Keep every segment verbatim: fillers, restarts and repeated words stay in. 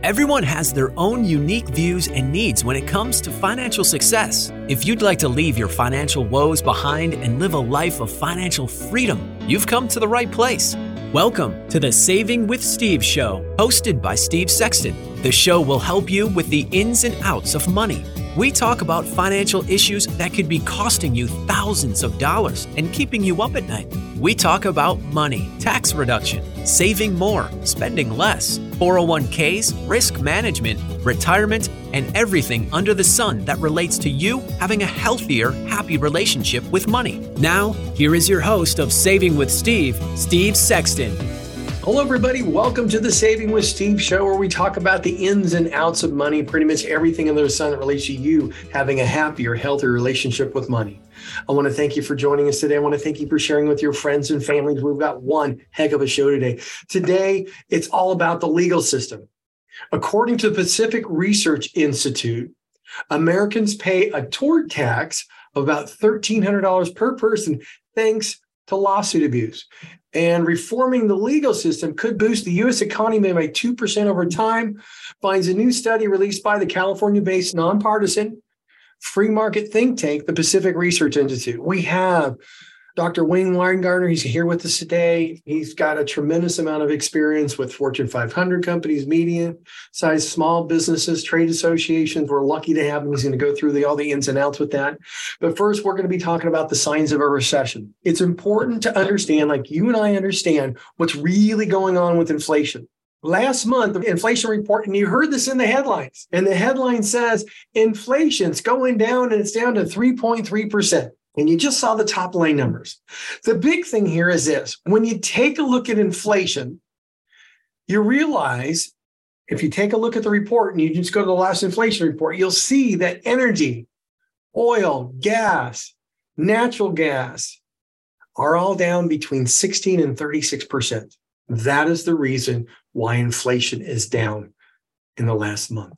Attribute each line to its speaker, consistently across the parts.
Speaker 1: Everyone has their own unique views and needs when it comes to financial success. If you'd like to leave your financial woes behind and live a life of financial freedom, you've come to the right place. Welcome to the Saving with Steve show, hosted by Steve Sexton. The show will help you with the ins and outs of money. We talk about financial issues that could be costing you thousands of dollars and keeping you up at night. We talk about money, tax reduction, saving more, spending less, four oh one k's, risk management, retirement, and everything under the sun that relates to you having a healthier, happy relationship with money. Now, here is your host of Saving with Steve, Steve Sexton.
Speaker 2: Hello, everybody. Welcome to the Saving with Steve show, where we talk about the ins and outs of money, pretty much everything under the sun that relates to you having a happier, healthier relationship with money. I want to thank you for joining us today. I want to thank you for sharing with your friends and families. We've got one heck of a show today. Today, it's all about the legal system. According to the Pacific Research Institute, Americans pay a tort tax of about thirteen hundred dollars per person thanks to lawsuit abuse. And reforming the legal system could boost the U S economy by two percent over time, finds a new study released by the California-based nonpartisan free market think tank, the Pacific Research Institute. We have Doctor Wayne Weingartner. He's here with us today. He's got a tremendous amount of experience with Fortune five hundred companies, medium-sized small businesses, trade associations. We're lucky to have him. He's going to go through the, all the ins and outs with that. But first, we're going to be talking about the signs of a recession. It's important to understand, like you and I understand, what's really going on with inflation. Last month, the inflation report, and you heard this in the headlines, and the headline says inflation's going down and it's down to three point three percent. And you just saw the top line numbers. The big thing here is this. When you take a look at inflation, you realize, if you take a look at the report and you just go to the last inflation report, you'll see that energy, oil, gas, natural gas are all down between sixteen and thirty-six percent. That is the reason why inflation is down in the last month.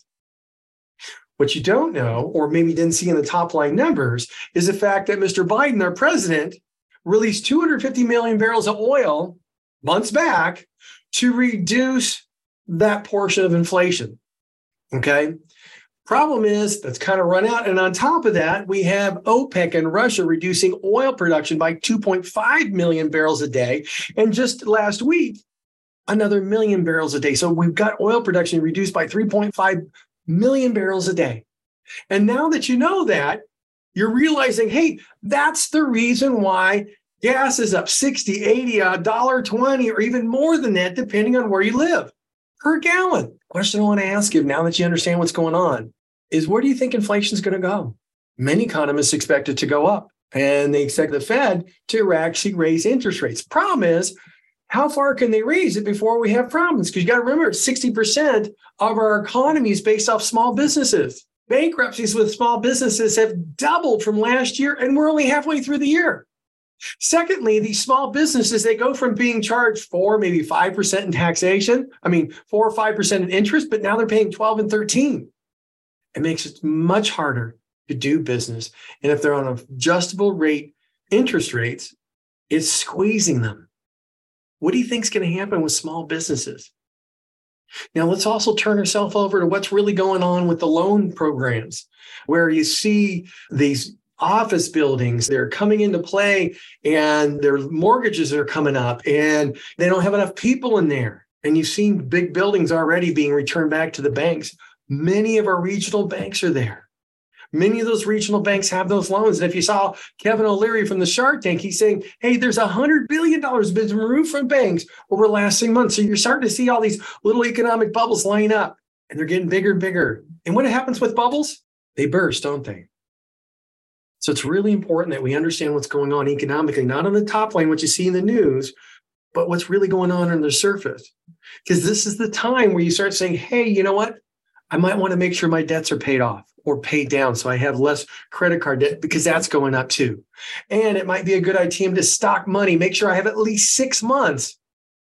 Speaker 2: What you don't know, or maybe didn't see in the top line numbers, is the fact that Mister Biden, our president, released two hundred fifty million barrels of oil months back to reduce that portion of inflation. Okay. Problem is that's kind of run out. And on top of that, we have OPEC and Russia reducing oil production by two point five million barrels a day. And just last week, another million barrels a day. So we've got oil production reduced by three point five million barrels a day. And now that you know that, you're realizing, hey, that's the reason why gas is up sixty, eighty, a dollar twenty, or even more than that, depending on where you live, per gallon. Question I want to ask you now that you understand what's going on is, where do you think inflation is going to go? Many economists expect it to go up, and they expect the Fed to actually raise interest rates. Problem is, how far can they raise it before we have problems? Because you got to remember, sixty percent of our economy is based off small businesses. Bankruptcies with small businesses have doubled from last year, and we're only halfway through the year. Secondly, these small businesses, they go from being charged four, maybe five percent in taxation. I mean, four or five percent in interest, but now they're paying twelve and thirteen. It makes it much harder to do business. And if they're on adjustable rate interest rates, it's squeezing them. What do you think is going to happen with small businesses? Now, let's also turn ourselves over to what's really going on with the loan programs, where you see these office buildings, they're coming into play and their mortgages are coming up and they don't have enough people in there. And you've seen big buildings already being returned back to the banks. Many of our regional banks are there. Many of those regional banks have those loans. And if you saw Kevin O'Leary from the Shark Tank, he's saying, hey, there's one hundred billion dollars been removed from banks over the last six months. So you're starting to see all these little economic bubbles line up, and they're getting bigger and bigger. And what happens with bubbles? They burst, don't they? So it's really important that we understand what's going on economically, not on the top line, what you see in the news, but what's really going on under the surface. Because this is the time where you start saying, hey, you know what? I might want to make sure my debts are paid off or paid down so I have less credit card debt, because that's going up too. And it might be a good idea to stock money, make sure I have at least six months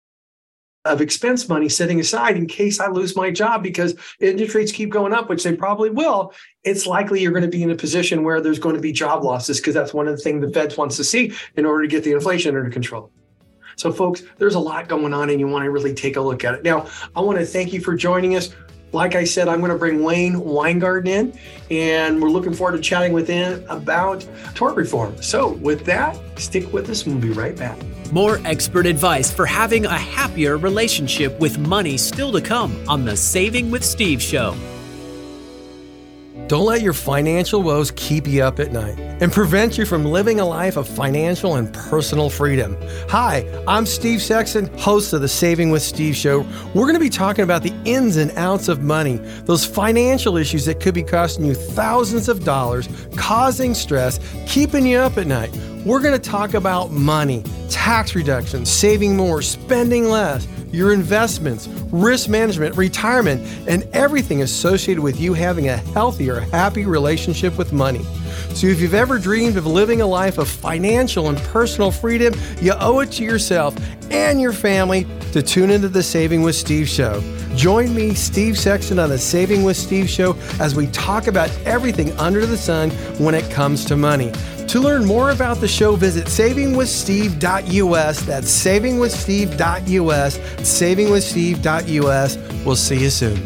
Speaker 2: of expense money sitting aside in case I lose my job, because interest rates keep going up, which they probably will. It's likely you're going to be in a position where there's going to be job losses, because that's one of the things the Fed wants to see in order to get the inflation under control. So folks, there's a lot going on and you want to really take a look at it. Now, I want to thank you for joining us. Like I said, I'm going to bring Wayne Weingarten in, and we're looking forward to chatting with him about tort reform. So with that, stick with us and we'll be right back.
Speaker 1: More expert advice for having a happier relationship with money still to come on the Saving with Steve show.
Speaker 3: Don't let your financial woes keep you up at night and prevent you from living a life of financial and personal freedom. Hi, I'm Steve Sexton, host of the Saving with Steve show. We're going to be talking about the ins and outs of money, those financial issues that could be costing you thousands of dollars, causing stress, keeping you up at night. We're going to talk about money, tax reductions, saving more, spending less, your investments, risk management, retirement, and everything associated with you having a healthier, happy relationship with money. So if you've ever dreamed of living a life of financial and personal freedom, you owe it to yourself and your family to tune into the Saving with Steve show. Join me, Steve Sexton, on the Saving with Steve show as we talk about everything under the sun when it comes to money. To learn more about the show, visit saving with steve dot u s. That's saving with steve dot u s, saving with steve dot u s. We'll see you soon.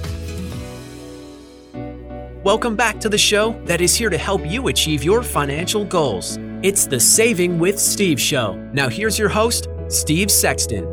Speaker 1: Welcome back to the show that is here to help you achieve your financial goals. It's the Saving with Steve show. Now here's your host, Steve Sexton.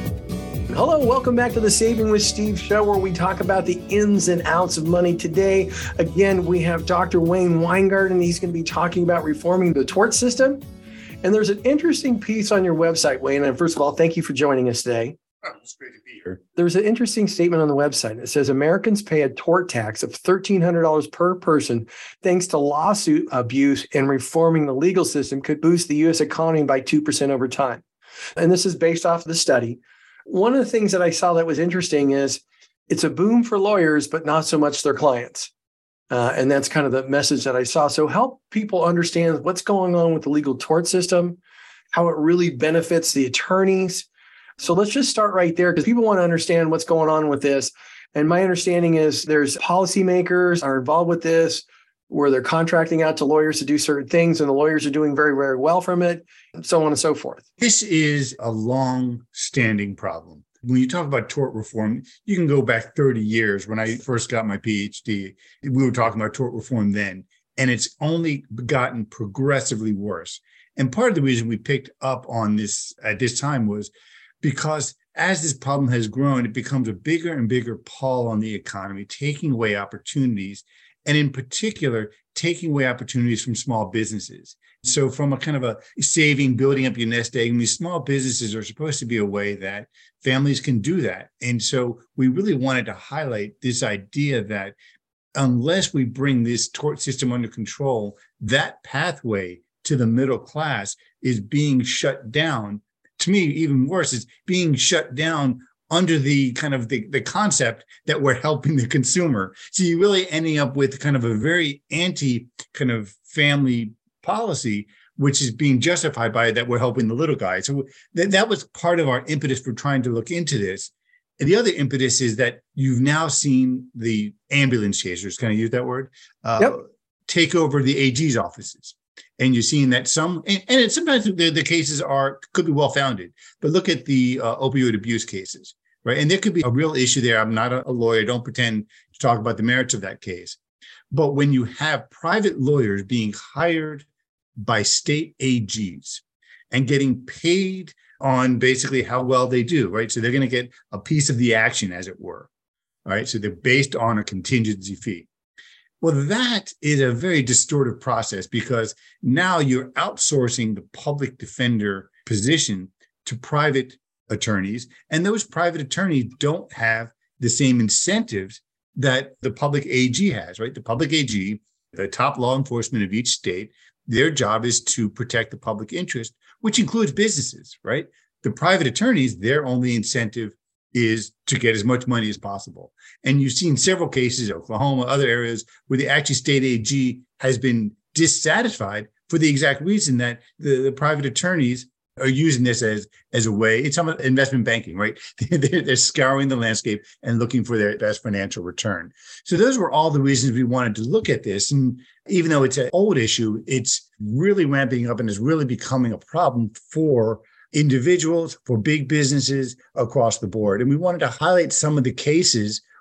Speaker 2: Hello, welcome back to the Saving with Steve show, where we talk about the ins and outs of money. Today, again, we have Doctor Wayne Weingarten. He's going to be talking about reforming the tort system. And there's an interesting piece on your website, Wayne. And first of all, thank you for joining us today.
Speaker 4: Oh, it's great to be here.
Speaker 2: There's an interesting statement on the website that says Americans pay a tort tax of thirteen hundred dollars per person thanks to lawsuit abuse, and reforming the legal system could boost the U S economy by two percent over time. And this is based off the study. One of the things that I saw that was interesting is it's a boom for lawyers, but not so much their clients. Uh, and that's kind of the message that I saw. So help people understand what's going on with the legal tort system, how it really benefits the attorneys. So let's just start right there, because people want to understand what's going on with this. And my understanding is there's policymakers are involved with this, where they're contracting out to lawyers to do certain things, and the lawyers are doing very, very well from it, and so on and so forth.
Speaker 4: This is a long-standing problem. When you talk about tort reform, you can go back thirty years. When I first got my P H D, we were talking about tort reform then, and it's only gotten progressively worse. And part of the reason we picked up on this at this time was because as this problem has grown, it becomes a bigger and bigger pull on the economy, taking away opportunities, and in particular, taking away opportunities from small businesses. So from a kind of a saving, building up your nest egg, I mean, small businesses are supposed to be a way that families can do that. And so we really wanted to highlight this idea that unless we bring this tort system under control, that pathway to the middle class is being shut down. To me, even worse, it's being shut down under the kind of the, the concept that we're helping the consumer. So you're really ending up with kind of a very anti kind of family policy, which is being justified by that we're helping the little guy. So th- that was part of our impetus for trying to look into this. And the other impetus is that you've now seen the ambulance chasers, can I use that word? Uh, yep. Take over the A G's offices. And you're seeing that some, and, and it, sometimes the, the cases are, could be well-founded, but look at the uh, opioid abuse cases, right? And there could be a real issue there. I'm not a, a lawyer. Don't pretend to talk about the merits of that case. But when you have private lawyers being hired by state A Gs and getting paid on basically how well they do, right? So they're going to get a piece of the action, as it were, right? So they're based on a contingency fee. Well, that is a very distortive process, because now you're outsourcing the public defender position to private attorneys, and those private attorneys don't have the same incentives that the public A G has, right? The public A G, the top law enforcement of each state, their job is to protect the public interest, which includes businesses, right? The private attorneys, their only incentive is to get as much money as possible. And you've seen several cases, Oklahoma, other areas, where the actual state A G has been dissatisfied for the exact reason that the, the private attorneys are using this as, as a way. It's some investment banking, right? they're, they're scouring the landscape and looking for their best financial return. So those were all the reasons we wanted to look at this. And even though it's an old issue, it's really ramping up and is really becoming a problem for individuals, for big businesses across the board. And we wanted to highlight some of the cases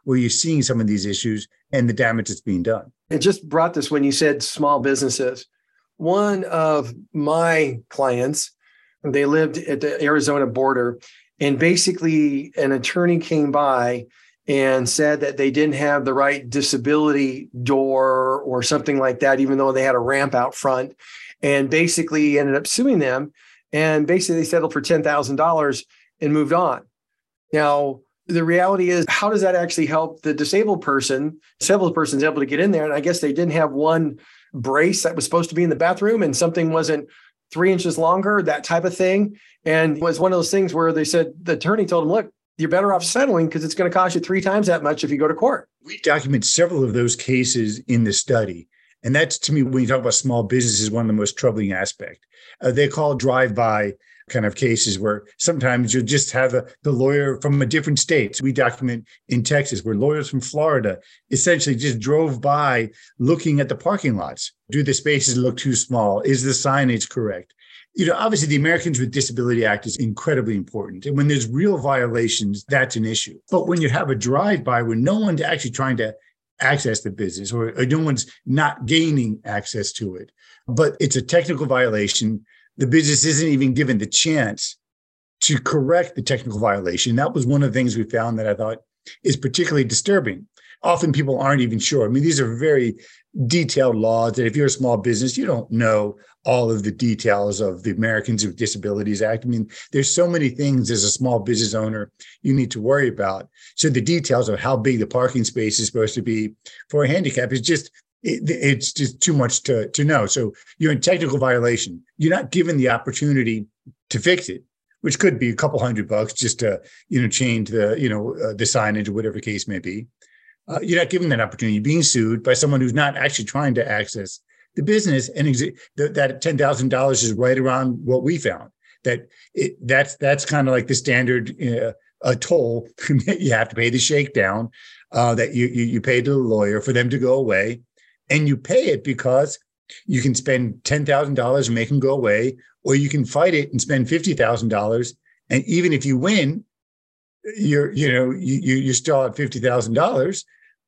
Speaker 4: where you're seeing some of these issues and the damage that's being done.
Speaker 2: It just brought this when you said small businesses. One of my clients, they lived at the Arizona border, and basically an attorney came by and said that they didn't have the right disability door or something like that, even though they had a ramp out front, and basically ended up suing them. And basically they settled for ten thousand dollars and moved on. Now, the reality is, how does that actually help the disabled person? Disabled person's able to get in there. And I guess they didn't have one brace that was supposed to be in the bathroom and something wasn't three inches longer, that type of thing. And it was one of those things where they said, the attorney told them, look, you're better off settling because it's going to cost you three times that much if you go to court.
Speaker 4: We document several of those cases in the study. And that's, to me, when you talk about small businesses, one of the most troubling aspects. Uh, they call drive-by kind of cases where sometimes you just have a, the lawyer from a different state. So we document in Texas where lawyers from Florida essentially just drove by looking at the parking lots. Do the spaces look too small? Is the signage correct? You know, obviously the Americans with Disability Act is incredibly important. And when there's real violations, that's an issue. But when you have a drive-by where no one's actually trying to access the business or, or no one's not gaining access to it, but it's a technical violation, the business isn't even given the chance to correct the technical violation. That was one of the things we found that I thought is particularly disturbing. Often people aren't even sure. I mean, these are very detailed laws that if you're a small business, you don't know all of the details of the Americans with Disabilities Act. I mean, there's so many things as a small business owner you need to worry about. So the details of how big the parking space is supposed to be for a handicap is just, it, it's just too much to, to know. So you're in technical violation. You're not given the opportunity to fix it, which could be a couple hundred bucks just to, you know, change the, you know, uh, the signage or whatever the case may be. Uh, you're not given that opportunity. You're being sued by someone who's not actually trying to access the business. And ex- th- that ten thousand dollars is right around what we found. That it, that's that's kind of like the standard uh, a toll that you have to pay the shakedown uh, that you, you you pay to the lawyer for them to go away. And you pay it because you can spend ten thousand dollars and make them go away, or you can fight it and spend fifty thousand dollars. And even if you win, you're, you know, you, you're still at fifty thousand dollars.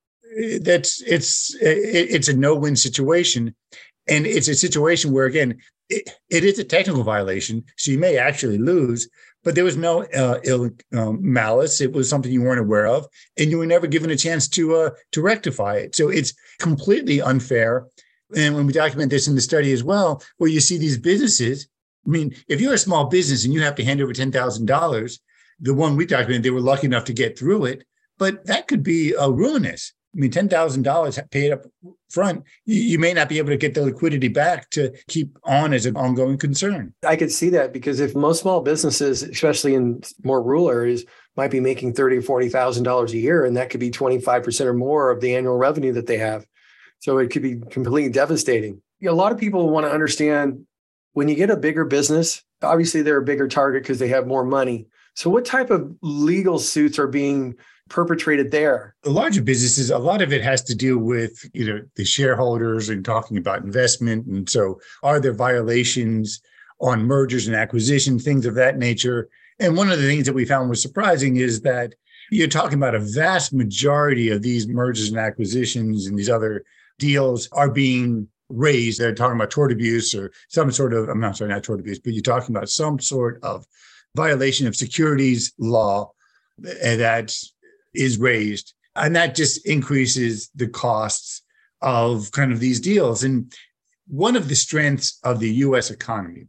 Speaker 4: That's it's it's a no-win situation, and it's a situation where, again, it, it is a technical violation, so you may actually lose. But there was no uh, ill um, malice; it was something you weren't aware of, and you were never given a chance to uh, to rectify it. So it's completely unfair. And when we document this in the study as well, where you see these businesses, I mean, if you're a small business and you have to hand over ten thousand dollars, the one we documented, they were lucky enough to get through it, but that could be uh, ruinous. I mean, ten thousand dollars paid up front, you, you may not be able to get the liquidity back to keep on as an ongoing concern.
Speaker 2: I could see that because if most small businesses, especially in more rural areas, might be making thirty thousand dollars or forty thousand dollars a year, and that could be twenty-five percent or more of the annual revenue that they have. So it could be completely devastating. You know, a lot of people want to understand when you get a bigger business, obviously they're a bigger target because they have more money. So what type of legal suits are being perpetrated there?
Speaker 4: The larger businesses, a lot of it has to do with, you know, the shareholders and talking about investment. And so are there violations on mergers and acquisitions, things of that nature? And one of the things that we found was surprising is that you're talking about a vast majority of these mergers and acquisitions and these other deals are being raised. They're talking about tort abuse or some sort of, I'm not sorry, not tort abuse, but you're talking about some sort of violation of securities law that is raised. And that just increases the costs of kind of these deals. And one of the strengths of the U S economy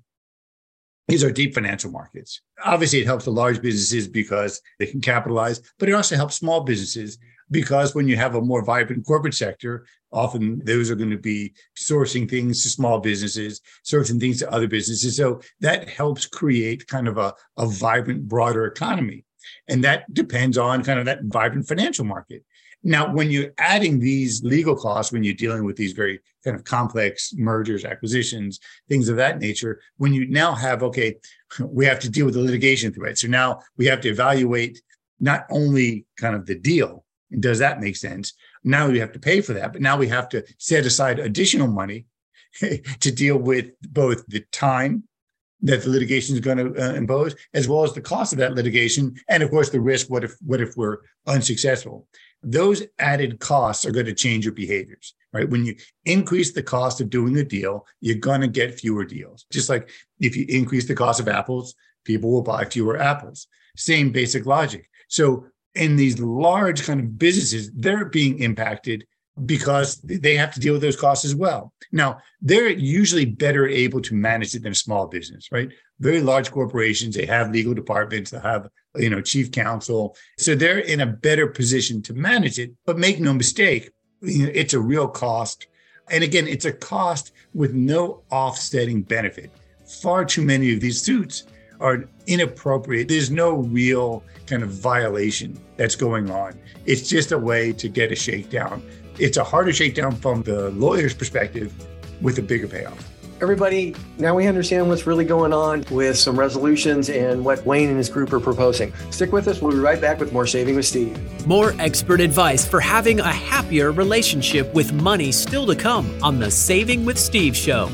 Speaker 4: is our deep financial markets. Obviously, it helps the large businesses because they can capitalize, but it also helps small businesses because when you have a more vibrant corporate sector, often those are going to be sourcing things to small businesses, sourcing things to other businesses. So that helps create kind of a, a vibrant, broader economy. And that depends on kind of that vibrant financial market. Now, when you're adding these legal costs, when you're dealing with these very kind of complex mergers, acquisitions, things of that nature, when you now have, okay, we have to deal with the litigation threat. So now we have to evaluate not only kind of the deal, and does that make sense? Now we have to pay for that, but now we have to set aside additional money to deal with both the time that the litigation is going to uh, impose, as well as the cost of that litigation, and of course the risk. What if what if we're unsuccessful? those added costs are going to change your behaviors, right? When you increase the cost of doing a deal, you're going to get fewer deals. Just like if you increase the cost of apples, people will buy fewer apples. Same basic logic. So in these large kind of businesses, they're being impacted because they have to deal with those costs as well. Now, they're usually better able to manage it than a small business, right? Very large corporations, they have legal departments, they have, you know, chief counsel. So they're in a better position to manage it. But make no mistake, you know, it's a real cost. And again, it's a cost with no offsetting benefit. Far too many of these suits are inappropriate. There's no real kind of violation that's going on. It's just a way to get a shakedown. It's a harder shakedown from the lawyer's perspective with a bigger payoff.
Speaker 2: Everybody, now we understand what's really going on with some resolutions and what Wayne and his group are proposing. Stick with us. We'll be right back with more Saving with Steve.
Speaker 1: More expert advice for having a happier relationship with money still to come on the Saving with Steve show.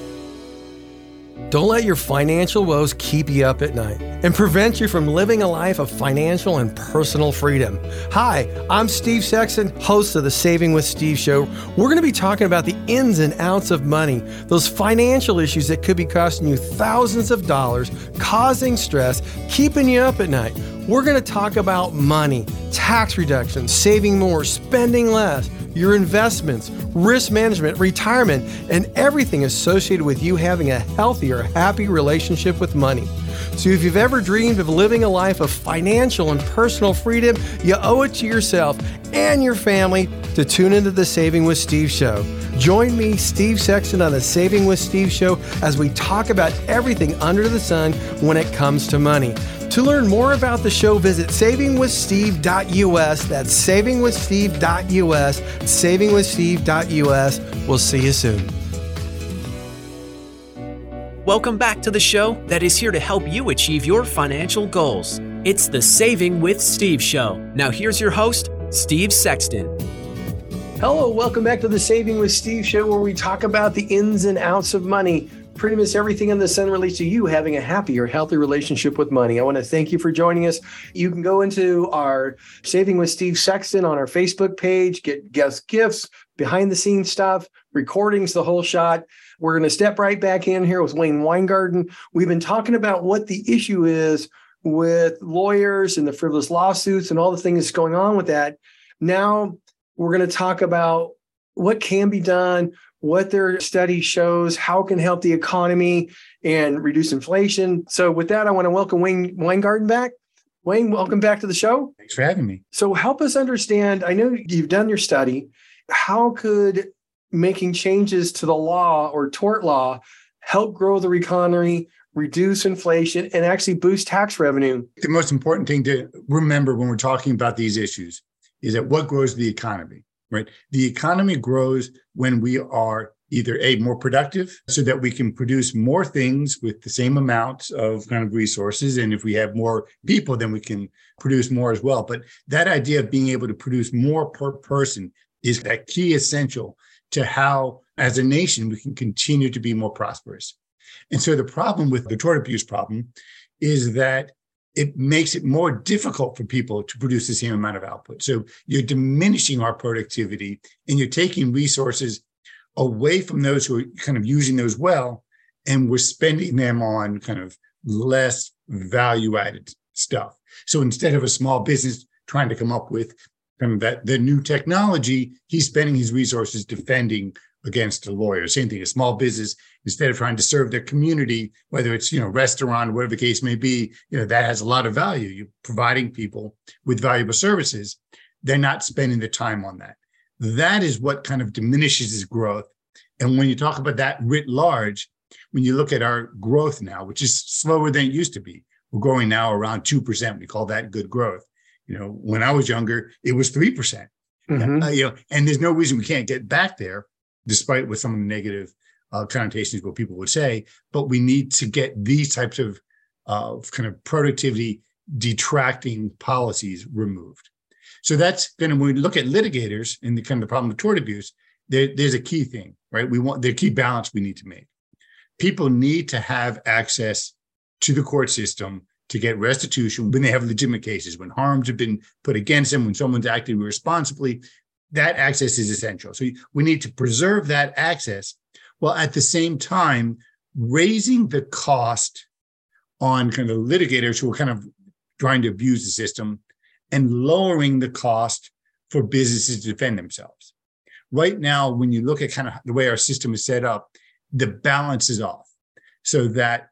Speaker 3: Don't let your financial woes keep you up at night and prevent you from living a life of financial and personal freedom. Hi, I'm Steve Sexton, host of the Saving with Steve show. We're going to be talking about the ins and outs of money, those financial issues that could be costing you thousands of dollars, causing stress, keeping you up at night. We're going to talk about money, tax reduction, saving more, spending less, your investments, risk management, retirement, and everything associated with you having a healthier, happy relationship with money. So if you've ever dreamed of living a life of financial and personal freedom, you owe it to yourself and your family to tune into the Saving with Steve show. Join me, Steve Sexton, on the Saving with Steve show as we talk about everything under the sun when it comes to money. To learn more about the show, visit saving with steve dot u s. That's saving with steve dot u s, saving with steve dot u s. We'll see you soon.
Speaker 1: Welcome back to the show that is here to help you achieve your financial goals. It's the Saving with Steve show. Now here's your host, Steve Sexton.
Speaker 2: Hello, welcome back to the Saving with Steve show, where we talk about the ins and outs of money. Pretty much everything in the sun relates to you having a happier, healthy relationship with money. I want to thank you for joining us. You can go into our Saving with Steve Sexton on our Facebook page, get guest gifts, behind the scenes stuff, recordings, the whole shot. We're going to step right back in here with Wayne Weingarten. We've been talking about what the issue is with lawyers and the frivolous lawsuits and all the things going on with that. Now we're going to talk about what can be done, what their study shows, how it can help the economy and reduce inflation. So with that, I want to welcome Wayne Weingarten back. Wayne, welcome back to the show.
Speaker 4: Thanks for having me.
Speaker 2: So help us understand, I know you've done your study. How could making changes to the law or tort law help grow the economy, reduce inflation, and actually boost tax revenue?
Speaker 4: The most important thing to remember when we're talking about these issues is that what grows the economy, right? The economy grows when we are either A, more productive so that we can produce more things with the same amount of kind of resources. And if we have more people, then we can produce more as well. But that idea of being able to produce more per person is that key essential to how, as a nation, we can continue to be more prosperous. And so the problem with the tort abuse problem is that it makes it more difficult for people to produce the same amount of output. So you're diminishing our productivity and you're taking resources away from those who are kind of using those well, and we're spending them on kind of less value-added stuff. So instead of a small business trying to come up with kind of that the new technology, he's spending his resources defending against a lawyer. Same thing, a small business, instead of trying to serve their community, whether it's, you know, restaurant, whatever the case may be, you know, that has a lot of value. You're providing people with valuable services. They're not spending the time on that. That is what kind of diminishes his growth. And when you talk about that writ large, when you look at our growth now, which is slower than it used to be, we're growing now around two percent. We call that good growth. You know, when I was younger, it was three percent. Mm-hmm. Uh, you know, and there's no reason we can't get back there, despite what some of the negative uh, connotations what people would say. But we need to get these types of uh, kind of productivity detracting policies removed. So that's going to, when we look at litigators and the kind of the problem of tort abuse, there, there's a key thing, right? We want the key balance we need to make. People need to have access to the court system to get restitution when they have legitimate cases, when harms have been put against them, when someone's acted irresponsibly. That access is essential. So we need to preserve that access while at the same time raising the cost on kind of litigators who are kind of trying to abuse the system and lowering the cost for businesses to defend themselves. Right now, when you look at kind of the way our system is set up, the balance is off so that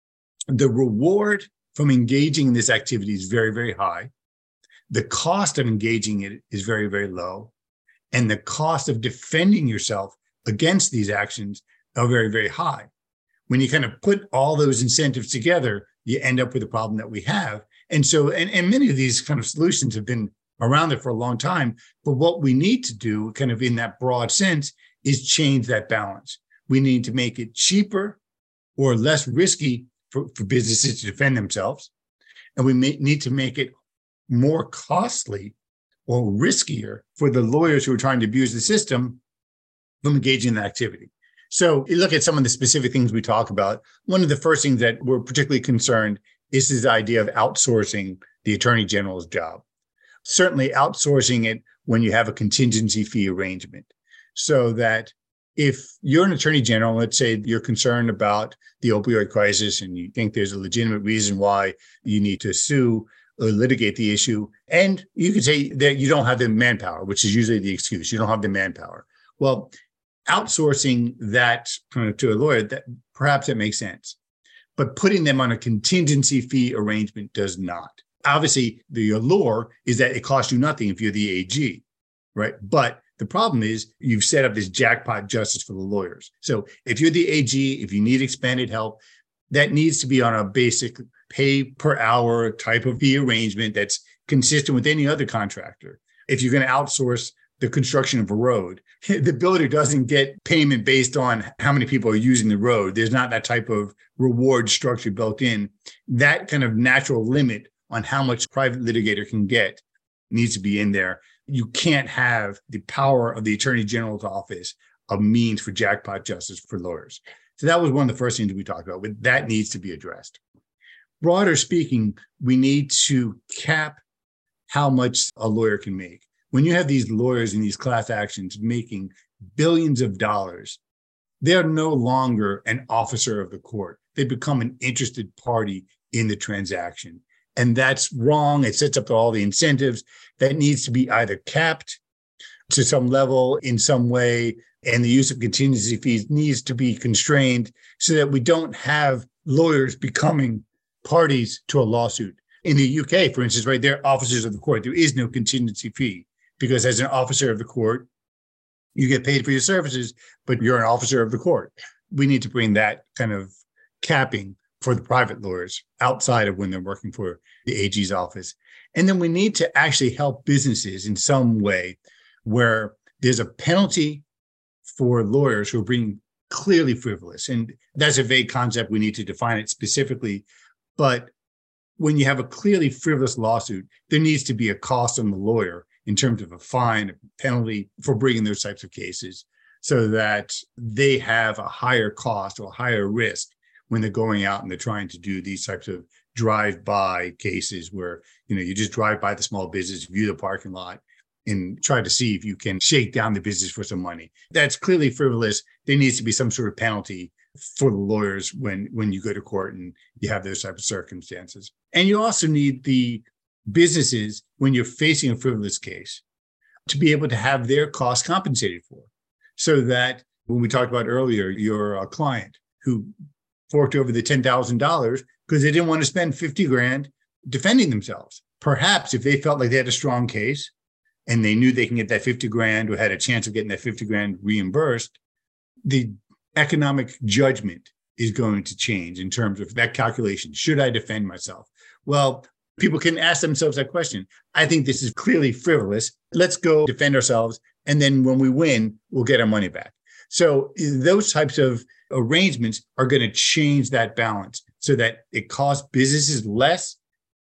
Speaker 4: the reward from engaging in this activity is very, very high. The cost of engaging in it is very, very low. And the cost of defending yourself against these actions are very, very high. When you kind of put all those incentives together, you end up with the problem that we have. And so, and, and many of these kind of solutions have been around there for a long time. But what we need to do, kind of in that broad sense, is change that balance. We need to make it cheaper or less risky for, for businesses to defend themselves. And we may, need to make it more costly or riskier for the lawyers who are trying to abuse the system from engaging in the activity. So you look at some of the specific things we talk about. One of the first things that we're particularly concerned is this idea of outsourcing the attorney general's job. Certainly outsourcing it when you have a contingency fee arrangement, so that if you're an attorney general, let's say you're concerned about the opioid crisis and you think there's a legitimate reason why you need to sue or litigate the issue, and you could say that you don't have the manpower, which is usually the excuse. You don't have the manpower. Well, outsourcing that to a lawyer, that perhaps it makes sense. But putting them on a contingency fee arrangement does not. Obviously, the allure is that it costs you nothing if you're the A G, right? But the problem is you've set up this jackpot justice for the lawyers. So if you're the A G, if you need expanded help, that needs to be on a basic pay per hour type of fee arrangement that's consistent with any other contractor. If you're going to outsource the construction of a road, the builder doesn't get payment based on how many people are using the road. There's not that type of reward structure built in. That kind of natural limit on how much private litigator can get needs to be in there. You can't have the power of the Attorney General's office a means for jackpot justice for lawyers. So that was one of the first things we talked about. But that needs to be addressed. Broader speaking, we need to cap how much a lawyer can make. When you have these lawyers in these class actions making billions of dollars, they're no longer an officer of the court. They become an interested party in the transaction. And that's wrong. It sets up all the incentives. That needs to be either capped to some level in some way, and the use of contingency fees needs to be constrained so that we don't have lawyers becoming parties to a lawsuit. In the U K, for instance, right, they're officers of the court. There is no contingency fee because as an officer of the court, you get paid for your services, but you're an officer of the court. We need to bring that kind of capping for the private lawyers outside of when they're working for the A G's office. And then we need to actually help businesses in some way where there's a penalty for lawyers who are being clearly frivolous. And that's a vague concept. We need to define it specifically. But when you have a clearly frivolous lawsuit, there needs to be a cost on the lawyer in terms of a fine, a penalty for bringing those types of cases so that they have a higher cost or a higher risk when they're going out and they're trying to do these types of drive-by cases where, you know, you just drive by the small business, view the parking lot, and try to see if you can shake down the business for some money. That's clearly frivolous. There needs to be some sort of penalty for the lawyers when, when you go to court and you have those types of circumstances. And you also need the businesses, when you're facing a frivolous case, to be able to have their costs compensated for. So that when we talked about earlier, your uh, client who forked over the ten thousand dollars because they didn't want to spend fifty grand defending themselves. Perhaps if they felt like they had a strong case and they knew they can get that fifty grand or had a chance of getting that fifty grand reimbursed, the economic judgment is going to change in terms of that calculation. Should I defend myself? Well, people can ask themselves that question. I think this is clearly frivolous. Let's go defend ourselves. And then when we win, we'll get our money back. So those types of arrangements are going to change that balance so that it costs businesses less,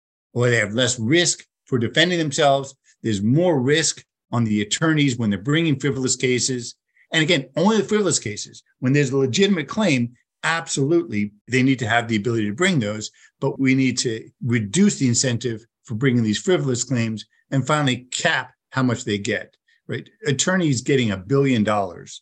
Speaker 4: or they have less risk for defending themselves. There's more risk on the attorneys when they're bringing frivolous cases. And again, only the frivolous cases. When there's a legitimate claim, absolutely, they need to have the ability to bring those, but we need to reduce the incentive for bringing these frivolous claims and finally cap how much they get, right? Attorneys getting a billion dollars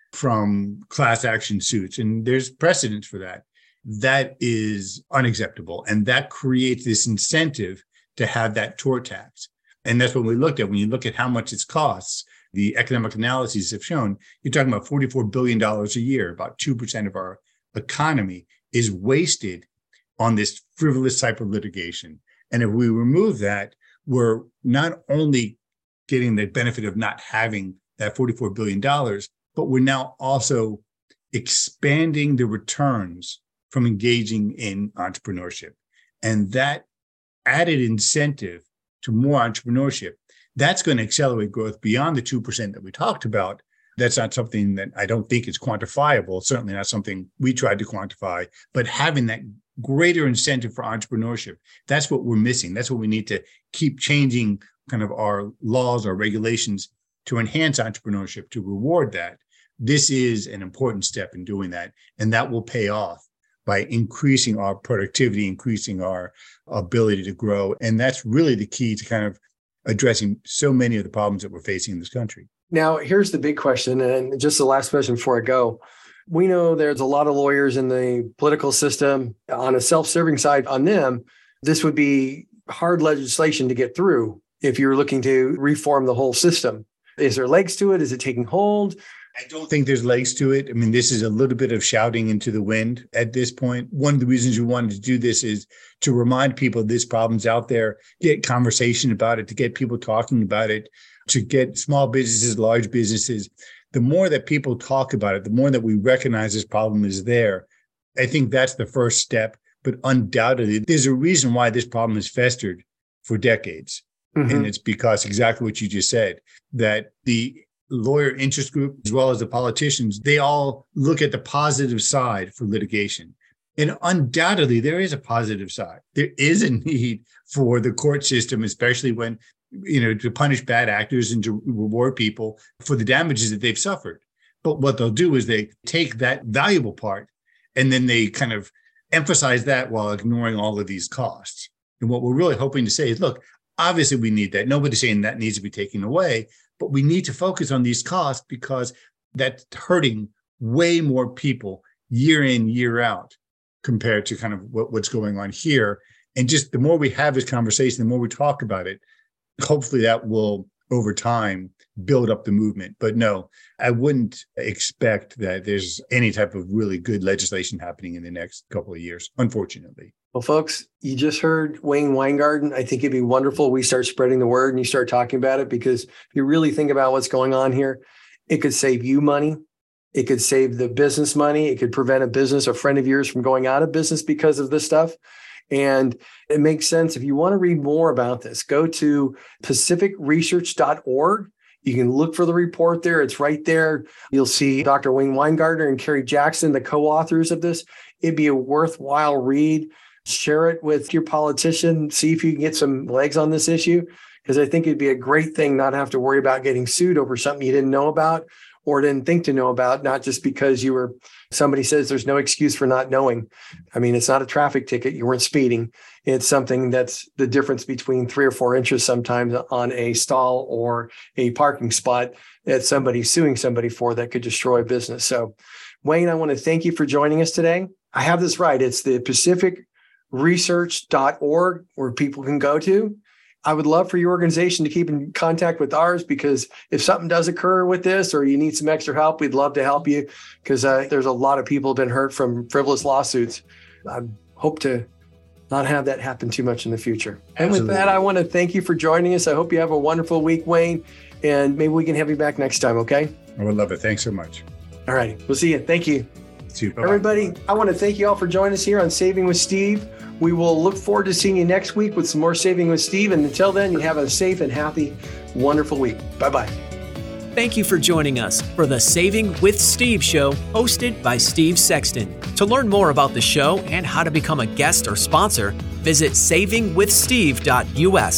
Speaker 4: from class action suits, and there's precedence for that. That is unacceptable. And that creates this incentive to have that tort tax. And that's what we looked at. When you look at how much it costs, the economic analyses have shown, you're talking about forty-four billion dollars a year, about two percent of our economy is wasted on this frivolous type of litigation. And if we remove that, we're not only getting the benefit of not having that forty-four billion dollars, but we're now also expanding the returns from engaging in entrepreneurship. And that added incentive to more entrepreneurship, that's going to accelerate growth beyond the two percent that we talked about. That's not something that I don't think is quantifiable, certainly not something we tried to quantify, but having that greater incentive for entrepreneurship, that's what we're missing. That's what we need to keep changing kind of our laws, our regulations to enhance entrepreneurship, to reward that. This is an important step in doing that, and that will pay off by increasing our productivity, increasing our ability to grow. And that's really the key to kind of addressing so many of the problems that we're facing in this country.
Speaker 2: Now, here's the big question, and just the last question before I go. We know there's a lot of lawyers in the political system. On a self-serving side, on them, this would be hard legislation to get through if you're looking to reform the whole system. Is there legs to it? Is it taking hold?
Speaker 4: I don't think there's legs to it. I mean, this is a little bit of shouting into the wind at this point. One of the reasons we wanted to do this is to remind people this problem's out there, get conversation about it, to get people talking about it, to get small businesses, large businesses. The more that people talk about it, the more that we recognize this problem is there. I think that's the first step. But undoubtedly, there's a reason why this problem has festered for decades. Mm-hmm. And it's because exactly what you just said, that the lawyer interest group, as well as the politicians, they all look at the positive side for litigation. And undoubtedly, there is a positive side. There is a need for the court system, especially when, you know, to punish bad actors and to reward people for the damages that they've suffered. But what they'll do is they take that valuable part and then they kind of emphasize that while ignoring all of these costs. And what we're really hoping to say is, look, obviously we need that. Nobody's saying that needs to be taken away, but we need to focus on these costs because that's hurting way more people year in, year out compared to kind of what, what's going on here. And just the more we have this conversation, the more we talk about it, hopefully that will, over time, build up the movement. But no, I wouldn't expect that there's any type of really good legislation happening in the next couple of years, unfortunately.
Speaker 2: Well, folks, you just heard Wayne Weingarten. I think it'd be wonderful we start spreading the word and you start talking about it, because if you really think about what's going on here, it could save you money. It could save the business money. It could prevent a business, a friend of yours, from going out of business because of this stuff. And it makes sense. If you want to read more about this, go to pacific research dot org. You can look for the report there. It's right there. You'll see Doctor Wayne Weingarten and Kerry Jackson, the co-authors of this. It'd be a worthwhile read. Share it with your politician. See if you can get some legs on this issue, because I think it'd be a great thing not to have to worry about getting sued over something you didn't know about or didn't think to know about, not just because you were, somebody says there's no excuse for not knowing. I mean, it's not a traffic ticket. You weren't speeding. It's something that's the difference between three or four inches sometimes on a stall or a parking spot that somebody's suing somebody for that could destroy a business. So, Wayne, I want to thank you for joining us today. I have this right. It's the pacific research dot org where people can go to. I would love for your organization to keep in contact with ours, because if something does occur with this or you need some extra help, we'd love to help you, because uh, there's a lot of people been hurt from frivolous lawsuits. I hope to not have that happen too much in the future. Absolutely. And with that, I want to thank you for joining us. I hope you have a wonderful week, Wayne, and maybe we can have you back next time, okay?
Speaker 4: I would love it. Thanks so much.
Speaker 2: All right. We'll see you. Thank you.
Speaker 4: See you. Bye-bye.
Speaker 2: Everybody, I want to thank you all for joining us here on Saving with Steve. We will look forward to seeing you next week with some more Saving with Steve. And until then, you have a safe and happy, wonderful week. Bye-bye.
Speaker 1: Thank you for joining us for the Saving with Steve show, hosted by Steve Sexton. To learn more about the show and how to become a guest or sponsor, visit saving with steve dot u s.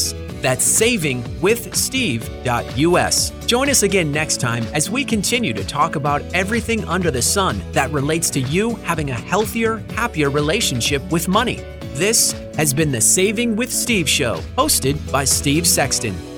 Speaker 1: That's saving with steve dot u s. Join us again next time as we continue to talk about everything under the sun that relates to you having a healthier, happier relationship with money. This has been the Saving with Steve Show, hosted by Steve Sexton.